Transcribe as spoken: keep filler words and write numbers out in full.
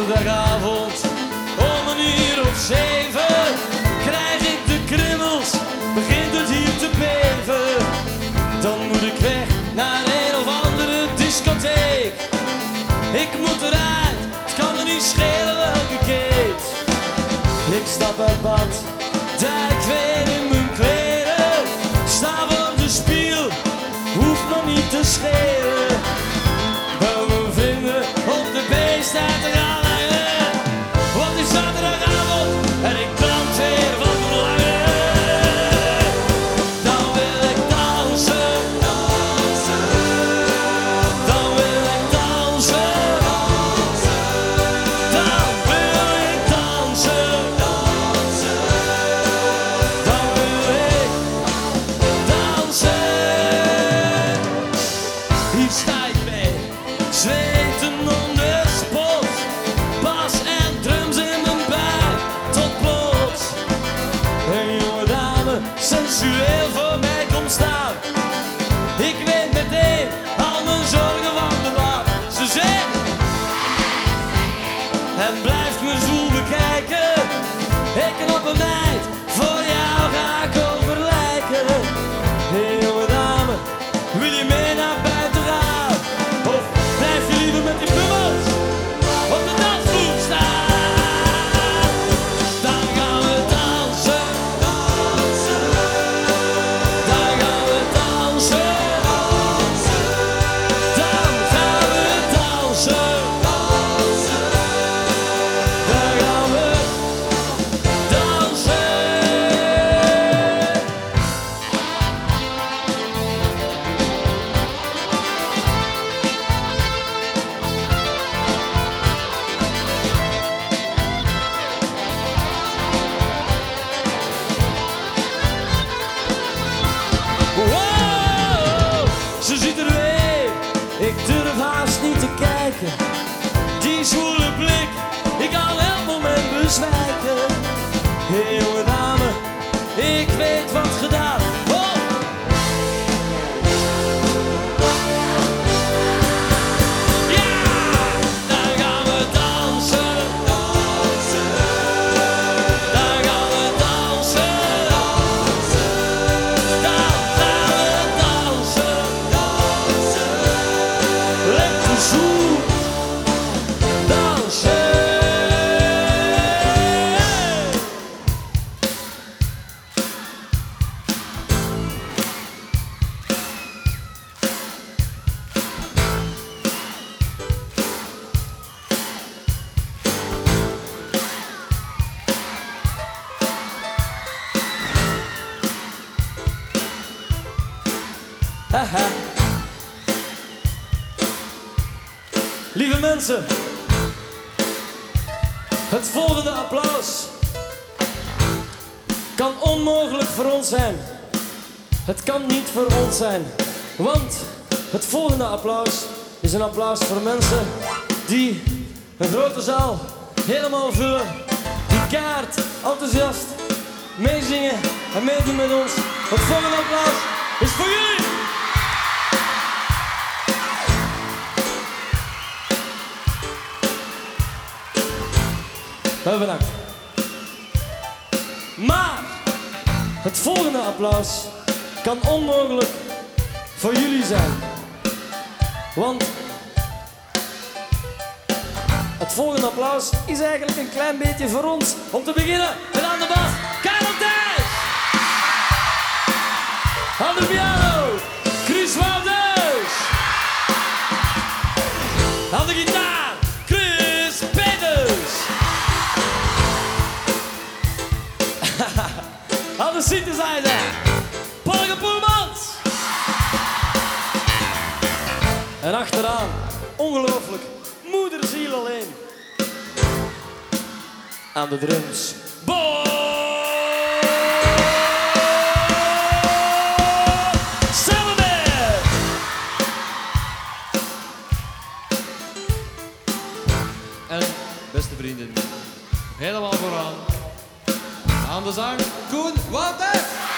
Zondagavond om een uur of zeven krijg ik de krimmels, begint het hier te beven. Dan moet ik weg naar een of andere discotheek. Ik moet eruit, het kan er niet schelen welke keet. Ik stap uit bad, duik weer in mijn kleren. Sta voor de spiegel, hoeft me niet te schelen. Wel mijn vrienden op de beest uit te gaan hangen. Want het is zaterdagavond en ik brand weer van verlangen. Dan wil ik dansen, dansen. Dan wil ik dansen, dansen. Dan wil ik dansen, dansen. Dan wil ik dansen. Hier sta ik mee, zweten om de spot. Bas en drums in mijn buik, tot plots een jonge dame sensueel voor mij komt staan. Ik weet meteen al mijn zorgen van de bar. Ze zegt en blijft me zoel bekijken. Ik knop een meid, voor jou ga ik overlijken. Hey jonge dame, wil je mee naar buiten gaan? Of blijf je liever met die bubbels op de dansvloer staan? Dan gaan we dansen, dansen. Dan gaan we dansen, dansen. Dan gaan we dansen, dansen. Dan gaan we dansen. Wow, ze ziet er weer, ik durf haast niet te kijken. Die zwoele blik, ik kan elk moment bezwijken. Hey jonge dame, ik weet wat gedaan. Oh. Ja, dan gaan we dansen, dansen. Dan gaan we dansen, dansen. Dan gaan we dansen, dansen. Lekker zoel, dansen. Haha. Lieve mensen, het volgende applaus kan onmogelijk voor ons zijn. Het kan niet voor ons zijn, want het volgende applaus is een applaus voor mensen die een grote zaal helemaal vullen, die kaart enthousiast meezingen en meedoen met ons. Het volgende applaus is voor jullie! Wel bedankt. Maar het volgende applaus kan onmogelijk voor jullie zijn. Want het volgende applaus is eigenlijk een klein beetje voor ons. Om te beginnen met aan de bas, Karel Thijs. Aan de piano, Chris Wouters. Aan de gitaar, Chris Peters. Aan de synthesizer, Polge Poelmans. En achteraan, ongelooflijk, moederziel alleen. Aan de drums, Bo Selleberg. En beste vrienden, helemaal vooraan, aan de zang, Koen Wouters.